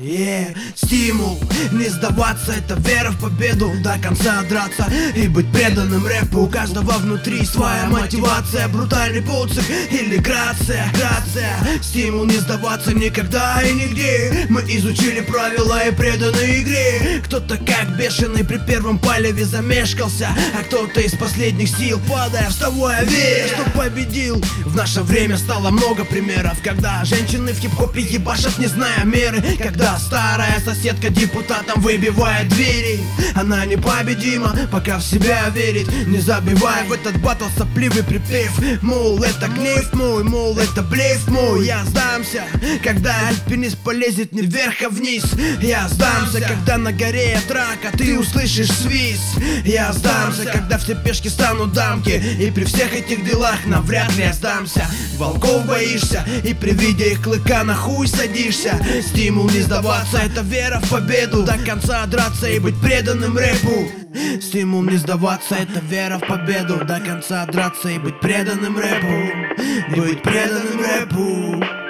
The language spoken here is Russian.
Стимул не сдаваться — это вера в победу. До конца драться и быть преданным рэпу. У каждого внутри своя мотивация, брутальный подсыг или грация. Стимул не сдаваться никогда и нигде. Мы изучили правила и преданы игре. Кто-то как бешеный при первом палеве замешкался, а кто-то из последних сил, падая, вставая, веря, что победил. В наше время стало много примеров, когда женщины в хип-хопе ебашат, не зная меры. Когда старая соседка депутатам выбивает двери. Она непобедима, пока в себя верит, не забивая в этот батл сопливый припев. Мол, это гнев мой, мол, это блеф мой. Я сдамся, когда альпинист полезет не вверх, а вниз. Я сдамся, когда на горе трака ты услышишь свист. Я сдамся, когда все пешки станут дамки. И при всех этих делах навряд ли я сдамся. Волков боишься, и при виде их клыка на хуй садишься. Стимул не сдаваться — это вера в победу. До конца драться и быть преданным рэпу. Стимул не сдаваться — это вера в победу. До конца драться и быть преданным рэпу. Быть преданным рэпу.